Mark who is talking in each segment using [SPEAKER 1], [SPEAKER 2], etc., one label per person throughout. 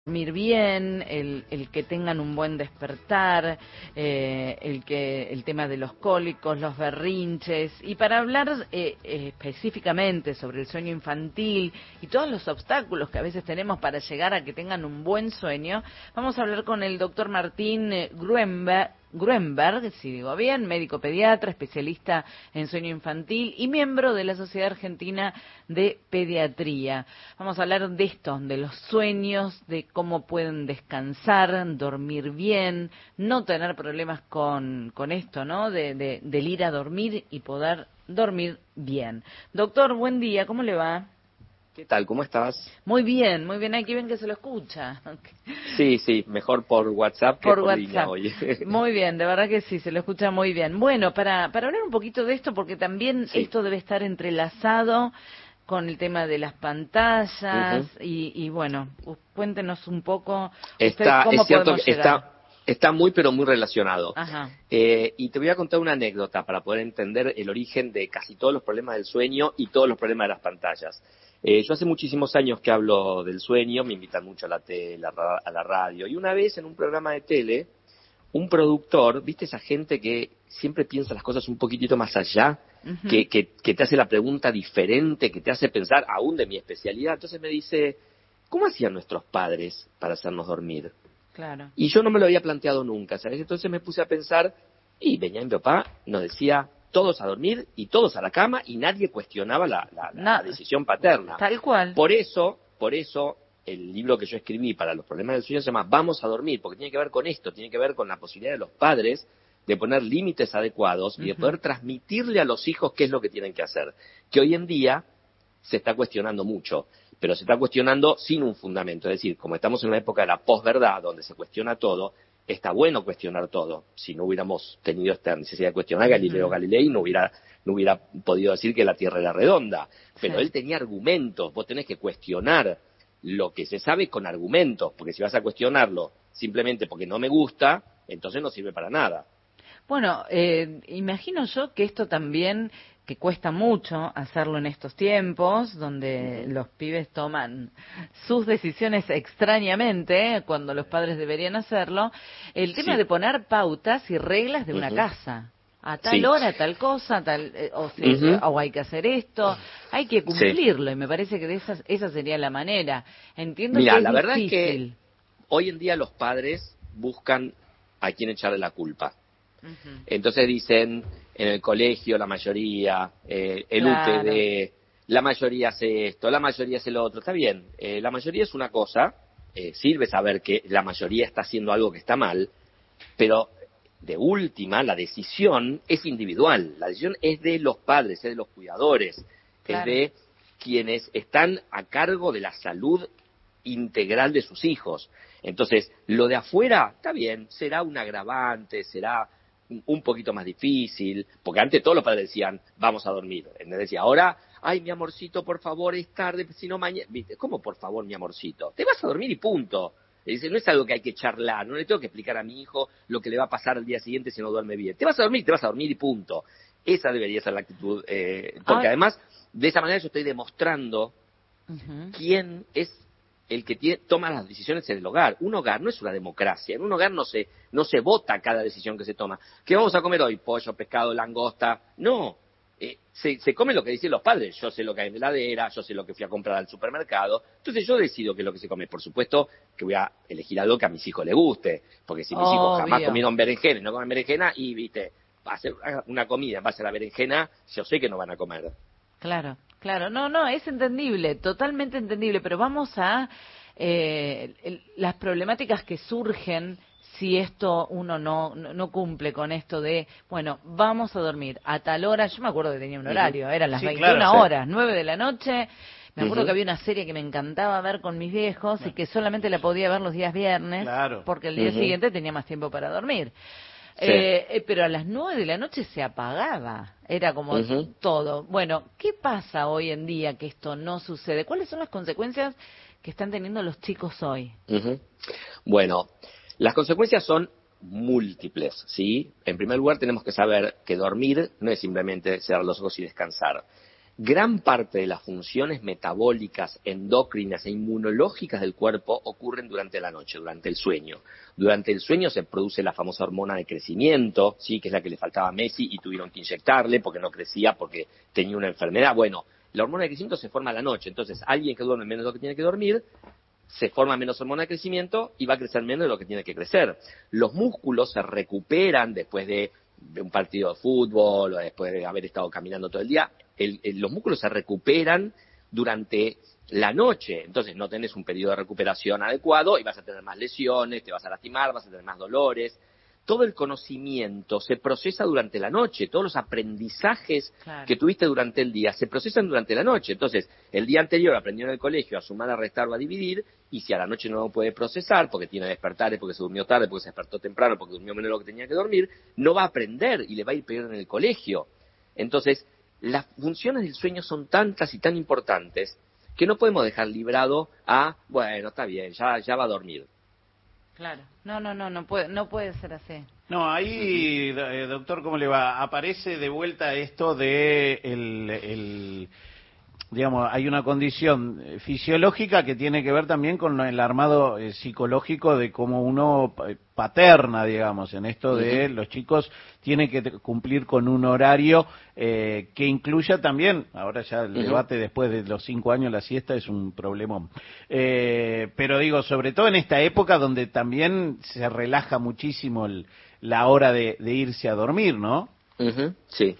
[SPEAKER 1] Dormir bien, el que tengan un buen despertar, el tema de los cólicos, los berrinches, y para hablar específicamente sobre el sueño infantil y todos los obstáculos que a veces tenemos para llegar a que tengan un buen sueño, vamos a hablar con el doctor Martín Gruenberg, si digo bien, médico pediatra, especialista en sueño infantil y miembro de la Sociedad Argentina de Pediatría. Vamos a hablar de esto, de los sueños, de cómo pueden descansar, dormir bien, no tener problemas con esto, ¿no? Del ir a dormir y poder dormir bien. Doctor, buen día, ¿cómo le va?
[SPEAKER 2] ¿Qué tal? ¿Cómo estás?
[SPEAKER 1] Muy bien, aquí ven que se lo escucha.
[SPEAKER 2] Sí, mejor por WhatsApp que
[SPEAKER 1] Por
[SPEAKER 2] por línea
[SPEAKER 1] WhatsApp.
[SPEAKER 2] hoy.
[SPEAKER 1] Muy bien, de verdad que sí, se lo escucha muy bien. Bueno, para hablar un poquito de esto, porque también
[SPEAKER 2] Sí.
[SPEAKER 1] esto debe estar entrelazado con el tema de las pantallas
[SPEAKER 2] Ujú.
[SPEAKER 1] y bueno, cuéntenos un poco, usted
[SPEAKER 2] Es
[SPEAKER 1] cómo
[SPEAKER 2] cierto
[SPEAKER 1] podemos
[SPEAKER 2] que
[SPEAKER 1] llegar.
[SPEAKER 2] está muy, pero muy relacionado.
[SPEAKER 1] Ajá,
[SPEAKER 2] Y te voy a contar una anécdota para poder entender el origen de casi todos los problemas del sueño y todos los problemas de las pantallas. Yo hace muchísimos años que hablo del sueño, me invitan mucho a la tele, a la radio, y una vez en un programa de tele, un productor, ¿viste esa gente que siempre piensa las cosas un poquitito más allá?
[SPEAKER 1] ujú,
[SPEAKER 2] Que te hace la pregunta diferente, que te hace pensar aún de mi especialidad. Entonces me dice, ¿cómo hacían nuestros padres para hacernos dormir?
[SPEAKER 1] claro,
[SPEAKER 2] Y yo no me lo había planteado nunca, ¿sabes? Entonces me puse a pensar, y venía mi papá, nos decía, todos a dormir y todos a la cama, y nadie cuestionaba la
[SPEAKER 1] nada,
[SPEAKER 2] decisión paterna.
[SPEAKER 1] tal cual.
[SPEAKER 2] Por eso, el libro que yo escribí para los problemas del sueño se llama Vamos a dormir, porque tiene que ver con esto, tiene que ver con la posibilidad de los padres de poner límites adecuados y de
[SPEAKER 1] Ujú.
[SPEAKER 2] poder transmitirle a los hijos qué es lo que tienen que hacer. Que hoy en día se está cuestionando mucho, pero se está cuestionando sin un fundamento. Es decir, como estamos en una época de la posverdad, donde se cuestiona todo, está bueno cuestionar todo. Si no hubiéramos tenido esta necesidad de cuestionar, Galileo
[SPEAKER 1] Ujú.
[SPEAKER 2] Galilei no hubiera podido decir que la Tierra era redonda.
[SPEAKER 1] Sí.
[SPEAKER 2] Pero él tenía argumentos, vos tenés que cuestionar lo que se sabe con argumentos, porque si vas a cuestionarlo simplemente porque no me gusta, entonces no sirve para nada.
[SPEAKER 1] Bueno, imagino yo que esto también, que cuesta mucho hacerlo en estos tiempos, donde
[SPEAKER 2] Ujú.
[SPEAKER 1] los pibes toman sus decisiones extrañamente, cuando los padres deberían hacerlo, el tema
[SPEAKER 2] Sí.
[SPEAKER 1] de poner pautas y reglas de una
[SPEAKER 2] Ujú.
[SPEAKER 1] casa. A tal
[SPEAKER 2] Sí.
[SPEAKER 1] hora, tal cosa,
[SPEAKER 2] Ujú.
[SPEAKER 1] o hay que hacer esto, hay que
[SPEAKER 2] Sí.
[SPEAKER 1] cumplirlo, y me parece que esa sería la manera. Entiendo que
[SPEAKER 2] Mira,
[SPEAKER 1] es
[SPEAKER 2] la verdad es que
[SPEAKER 1] difícil.
[SPEAKER 2] hoy en día los padres buscan a quién echarle la culpa.
[SPEAKER 1] Ujú.
[SPEAKER 2] Entonces dicen, en el colegio la mayoría, el
[SPEAKER 1] Claro.
[SPEAKER 2] UTD, la mayoría hace esto, la mayoría hace lo otro. Está bien, la mayoría es una cosa, sirve saber que la mayoría está haciendo algo que está mal, pero de última, la decisión es individual, la decisión es de los padres, es de los cuidadores, es
[SPEAKER 1] Claro.
[SPEAKER 2] de quienes están a cargo de la salud integral de sus hijos. Entonces, lo de afuera, está bien, será un agravante, será un poquito más difícil, porque antes todos los padres decían, vamos a dormir. ¿Entendés? Y ahora, ay, mi amorcito, por favor, es tarde, si no mañana. ¿Cómo por favor, mi amorcito? Te vas a dormir y punto. Dice, no es algo que hay que charlar, no le tengo que explicar a mi hijo lo que le va a pasar al día siguiente si no duerme bien. Te vas a dormir y punto. Esa debería ser la actitud, porque
[SPEAKER 1] Ah,
[SPEAKER 2] además, de esa manera yo estoy demostrando
[SPEAKER 1] ujú.
[SPEAKER 2] quién es el que toma las decisiones en el hogar. Un hogar no es una democracia. En un hogar no se vota cada decisión que se toma. ¿Qué vamos a comer hoy? Pollo, pescado, langosta. No. Se come lo que dicen los padres. Yo sé lo que hay en la heladera, yo sé lo que fui a comprar al supermercado. Entonces yo decido qué es lo que se come. Por supuesto que voy a elegir algo que a mis hijos les guste. Porque si mis hijos jamás
[SPEAKER 1] Obvio,
[SPEAKER 2] comieron berenjena y no comen berenjena, y viste, va a ser una comida en base a la berenjena, yo sé que no van a comer.
[SPEAKER 1] claro, claro. No, no, es entendible, totalmente entendible, pero vamos a las problemáticas que surgen si esto uno no cumple con esto de, bueno, vamos a dormir a tal hora. Yo me acuerdo que tenía un
[SPEAKER 2] Ujú.
[SPEAKER 1] horario, eran las
[SPEAKER 3] Sí, claro.
[SPEAKER 1] 21
[SPEAKER 2] Sí.
[SPEAKER 1] horas, 9 de la noche. Me acuerdo que
[SPEAKER 2] Ujú.
[SPEAKER 1] había una serie que me encantaba ver con mis viejos y
[SPEAKER 3] Bueno,
[SPEAKER 1] que solamente la podía ver los días viernes
[SPEAKER 3] claro.
[SPEAKER 1] porque el día
[SPEAKER 2] Ujú.
[SPEAKER 1] siguiente tenía más tiempo para dormir.
[SPEAKER 2] Sí.
[SPEAKER 1] Pero a las 9 de la noche se apagaba, era como
[SPEAKER 2] Ujú.
[SPEAKER 1] todo. Bueno, ¿qué pasa hoy en día que esto no sucede? ¿Cuáles son las consecuencias que están teniendo los chicos hoy?
[SPEAKER 2] Ujú. Bueno, las consecuencias son múltiples, ¿sí? En primer lugar, tenemos que saber que dormir no es simplemente cerrar los ojos y descansar. Gran parte de las funciones metabólicas, endócrinas e inmunológicas del cuerpo ocurren durante la noche, durante el sueño. Durante el sueño se produce la famosa hormona de crecimiento, ¿sí? Que es la que le faltaba a Messi y tuvieron que inyectarle porque no crecía, porque tenía una enfermedad. Bueno, la hormona de crecimiento se forma a la noche, entonces alguien que duerme menos de lo que tiene que dormir, se forma menos hormona de crecimiento y va a crecer menos de lo que tiene que crecer. Los músculos se recuperan después de un partido de fútbol o después de haber estado caminando todo el día. Los músculos se recuperan durante la noche, entonces no tenés un periodo de recuperación adecuado y vas a tener más lesiones, te vas a lastimar, vas a tener más dolores. Todo el conocimiento se procesa durante la noche, todos los aprendizajes que tuviste durante el día se procesan durante la noche. Entonces, el día anterior aprendió en el colegio a sumar, a restar o a dividir, y si a la noche no lo puede procesar, porque tiene despertares, porque se durmió tarde, porque se despertó temprano, porque durmió menos de lo que tenía que dormir, no va a aprender y le va a ir peor en el colegio. Entonces, las funciones del sueño son tantas y tan importantes que no podemos dejar librado a, bueno, está bien, ya va a dormir.
[SPEAKER 1] Claro, no puede ser así.
[SPEAKER 3] No, ahí, doctor, ¿cómo le va? Aparece de vuelta esto de digamos, hay una condición fisiológica que tiene que ver también con el armado psicológico de cómo uno paterna, digamos, en esto de los chicos tienen que cumplir con un horario que incluya también, ahora ya el debate después de los 5 años, la siesta es un problemón. Pero digo, sobre todo en esta época donde también se relaja muchísimo la hora de irse a dormir, ¿no?
[SPEAKER 2] Sí.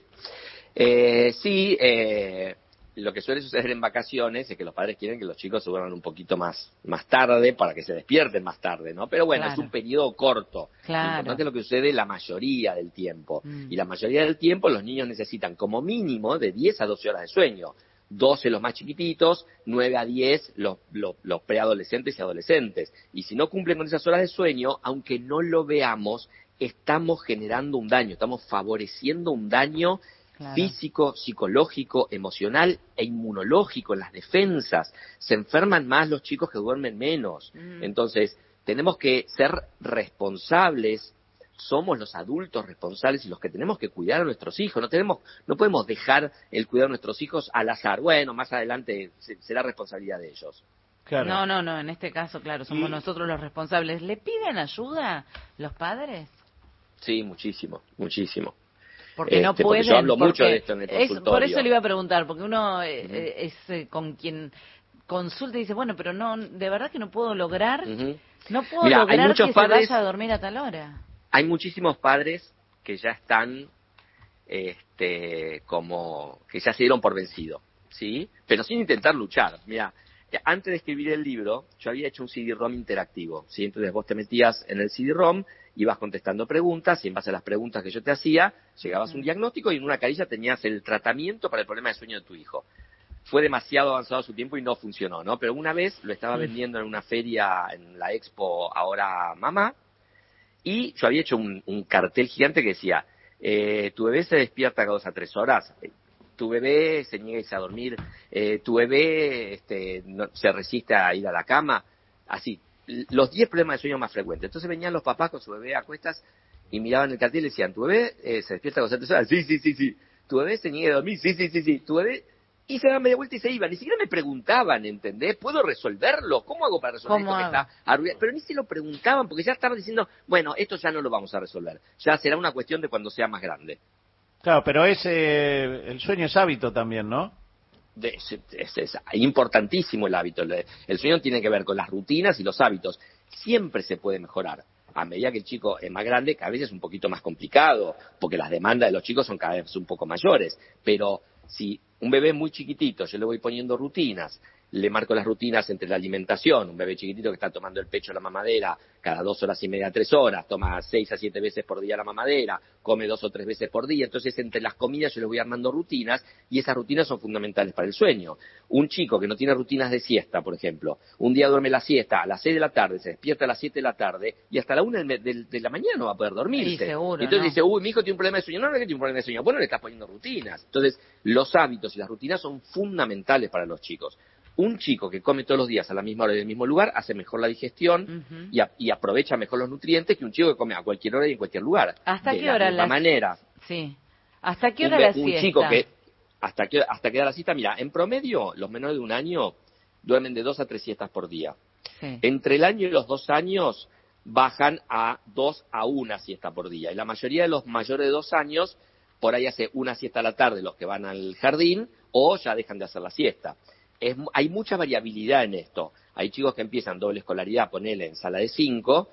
[SPEAKER 2] Lo que suele suceder en vacaciones es que los padres quieren que los chicos se duerman un poquito más tarde para que se despierten más tarde, ¿no? Pero bueno, es un periodo corto. Lo importante es lo que sucede la mayoría del tiempo. Y la mayoría del tiempo los niños necesitan como mínimo de 10 a 12 horas de sueño. 12 los más chiquititos, 9 a 10 los preadolescentes y adolescentes. Y si no cumplen con esas horas de sueño, aunque no lo veamos, estamos generando un daño, estamos favoreciendo un daño físico, psicológico, emocional e inmunológico en las defensas. Se enferman más los chicos que duermen menos. Entonces, tenemos que ser responsables, somos los adultos responsables y los que tenemos que cuidar a nuestros hijos. No podemos dejar el cuidado de nuestros hijos al azar. Bueno, más adelante será responsabilidad de ellos.
[SPEAKER 1] Claro. No, en este caso, claro, somos nosotros los responsables. ¿Le piden ayuda los padres?
[SPEAKER 2] Sí, muchísimo.
[SPEAKER 1] Porque no pueden.
[SPEAKER 2] Yo hablo mucho de esto en el consultorio.
[SPEAKER 1] Por eso le iba a preguntar, porque uno es con quien consulta y dice, bueno, pero no, de verdad que no puedo lograr, lograr que se vaya a dormir a tal hora.
[SPEAKER 2] Hay muchísimos padres que ya están, como que ya se dieron por vencido, ¿sí? Pero sin intentar luchar. Mira, antes de escribir el libro, yo había hecho un CD-ROM interactivo, ¿sí? Entonces vos te metías en el CD-ROM, ibas contestando preguntas y en base a las preguntas que yo te hacía, llegabas a un diagnóstico y en una carilla tenías el tratamiento para el problema de sueño de tu hijo. Fue demasiado avanzado su tiempo y no funcionó, ¿no? Pero una vez lo estaba vendiendo en una feria, en la Expo Ahora Mamá, y yo había hecho un cartel gigante que decía, tu bebé se despierta cada 2 a 3 horas, tu bebé se niega a irse a dormir, tu bebé no, se resiste a ir a la cama, así. Los 10 problemas de sueño más frecuentes. Entonces venían los papás con su bebé a cuestas y miraban el cartel y decían, ¿tu bebé se despierta con 3 horas? Sí. ¿Tu bebé se niega a dormir? Sí. ¿Tu bebé? Y se daban media vuelta y se iban. Ni siquiera me preguntaban, ¿entendés? ¿Puedo resolverlo? ¿Cómo hago para resolver esto que está arruinado? Pero ni se lo preguntaban porque ya estaban diciendo, bueno, esto ya no lo vamos a resolver. Ya será una cuestión de cuando sea más grande.
[SPEAKER 3] Claro, pero el sueño es hábito también, ¿no?
[SPEAKER 2] Es importantísimo el hábito. El sueño tiene que ver con las rutinas y los hábitos. Siempre se puede mejorar. A medida que el chico es más grande, cada vez es un poquito más complicado, porque las demandas de los chicos son cada vez un poco mayores. Pero si un bebé muy chiquitito, yo le voy poniendo rutinas, le marco las rutinas entre la alimentación, un bebé chiquitito que está tomando el pecho la mamadera cada 2 horas y media, 3 horas, toma 6 a 7 veces por día la mamadera, come 2 o 3 veces por día, entonces entre las comidas yo le voy armando rutinas y esas rutinas son fundamentales para el sueño. Un chico que no tiene rutinas de siesta, por ejemplo, un día duerme la siesta a las 6 de la tarde, se despierta a las 7 de la tarde y hasta la 1 de la mañana no va a poder dormirse.
[SPEAKER 1] Seguro,
[SPEAKER 2] entonces
[SPEAKER 1] ¿no?
[SPEAKER 2] dice, mi hijo tiene un problema de sueño. No es que tiene un problema de sueño, bueno, le estás poniendo rutinas. Entonces, los hábitos y las rutinas son fundamentales para los chicos. Un chico que come todos los días a la misma hora y en el mismo lugar hace mejor la digestión y aprovecha mejor los nutrientes que un chico que come a cualquier hora y en cualquier lugar.
[SPEAKER 1] ¿Hasta qué hora
[SPEAKER 2] manera.
[SPEAKER 1] Sí. ¿Hasta qué hora la siesta?
[SPEAKER 2] Un chico que hasta que da la siesta. Mira, en promedio, los menores de 1 año duermen de 2 a 3 siestas por día.
[SPEAKER 1] Sí.
[SPEAKER 2] Entre el año y los 2 años bajan a 2 a 1 siesta por día. Y la mayoría de los mayores de 2 años, por ahí hace una siesta a la tarde los que van al jardín, o ya dejan de hacer la siesta. Hay mucha variabilidad en esto. Hay chicos que empiezan doble escolaridad, ponele en sala de 5,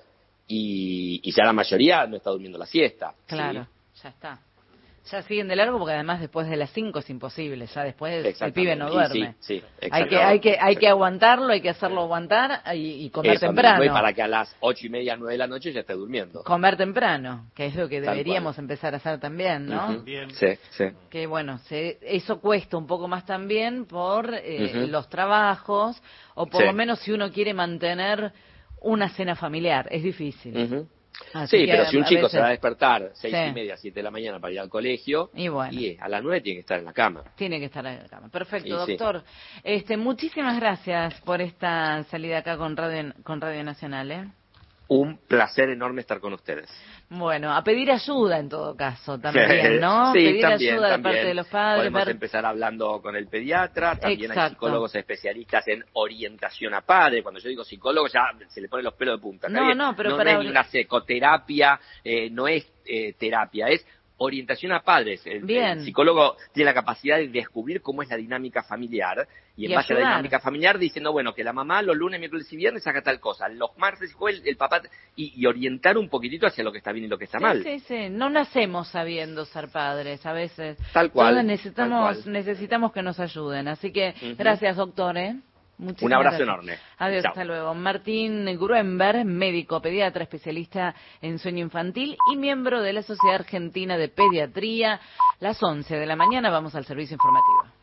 [SPEAKER 2] y ya la mayoría no está durmiendo la siesta.
[SPEAKER 1] Claro,
[SPEAKER 2] ¿sí?
[SPEAKER 1] ya está. Ya siguen de largo porque además después de las 5 es imposible, ya después el pibe no duerme.
[SPEAKER 2] Sí,
[SPEAKER 1] hay que aguantarlo, hay que hacerlo aguantar y comer
[SPEAKER 2] eso
[SPEAKER 1] temprano.
[SPEAKER 2] Mismo, y para que a las 8:30, 9 de la noche ya esté durmiendo.
[SPEAKER 1] Comer temprano, que es lo que
[SPEAKER 2] Tal
[SPEAKER 1] deberíamos
[SPEAKER 2] cual.
[SPEAKER 1] empezar a hacer también, ¿no?
[SPEAKER 2] Uh-huh.
[SPEAKER 3] Bien.
[SPEAKER 2] Sí.
[SPEAKER 1] Que bueno, eso cuesta un poco más también por los trabajos, o por lo menos si uno quiere mantener una cena familiar, es difícil.
[SPEAKER 2] Uh-huh.
[SPEAKER 1] Así
[SPEAKER 2] Sí,
[SPEAKER 1] que
[SPEAKER 2] pero si un chico
[SPEAKER 1] veces...
[SPEAKER 2] se va a despertar 6:30, 7 de la mañana para ir al colegio,
[SPEAKER 1] y bueno,
[SPEAKER 2] a las 9 tiene que estar en la cama.
[SPEAKER 1] tiene que estar en la cama. Perfecto,
[SPEAKER 2] Y
[SPEAKER 1] doctor. Muchísimas gracias por esta salida acá con Radio Nacional, ¿eh?
[SPEAKER 2] Un placer enorme estar con ustedes.
[SPEAKER 1] Bueno, a pedir ayuda en todo caso también, ¿no?
[SPEAKER 2] Sí,
[SPEAKER 1] pedir
[SPEAKER 2] también,
[SPEAKER 1] ayuda de
[SPEAKER 2] también.
[SPEAKER 1] parte de los padres.
[SPEAKER 2] Podemos empezar hablando con el pediatra, también
[SPEAKER 1] Exacto.
[SPEAKER 2] hay psicólogos especialistas en orientación a padre. Cuando yo digo psicólogo ya se le ponen los pelos de punta.
[SPEAKER 1] No, pero
[SPEAKER 2] no es ni una psicoterapia, no es terapia, es orientación a padres. El psicólogo tiene la capacidad de descubrir cómo es la dinámica familiar y en base a la dinámica familiar diciendo, bueno, que la mamá los lunes, miércoles y viernes haga tal cosa, los martes y jueves el papá, y orientar un poquitito hacia lo que está bien y lo que está mal.
[SPEAKER 1] Sí, no nacemos sabiendo ser padres a veces.
[SPEAKER 2] Tal cual.
[SPEAKER 1] Todos necesitamos que nos ayuden, así que gracias, doctor, Muchísimas
[SPEAKER 2] un abrazo
[SPEAKER 1] gracias.
[SPEAKER 2] enorme.
[SPEAKER 1] Adiós,
[SPEAKER 2] Chao.
[SPEAKER 1] hasta luego. Martín Gruenberg, médico pediatra especialista en sueño infantil y miembro de la Sociedad Argentina de Pediatría. Las 11 de la mañana vamos al servicio informativo.